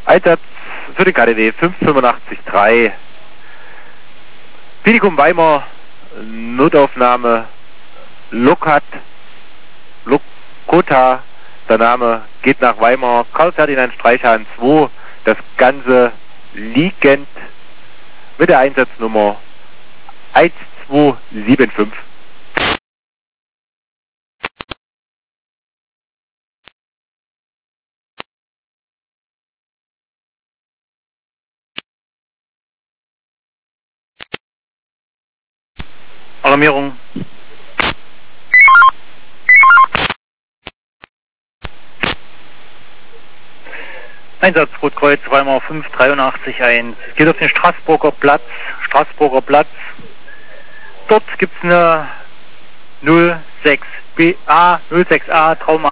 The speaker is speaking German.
Einsatz für den KDW 585-3. Klinikum Weimar, Notaufnahme Lokota, der Name geht nach Weimar, Karl Ferdinand Streichhahn 2, das Ganze liegend mit der Einsatznummer 1275. Alarmierung. Einsatz Rotkreuz Weimar 583-1. Es geht auf den Straßburger Platz. Dort gibt es eine 06A Trauma.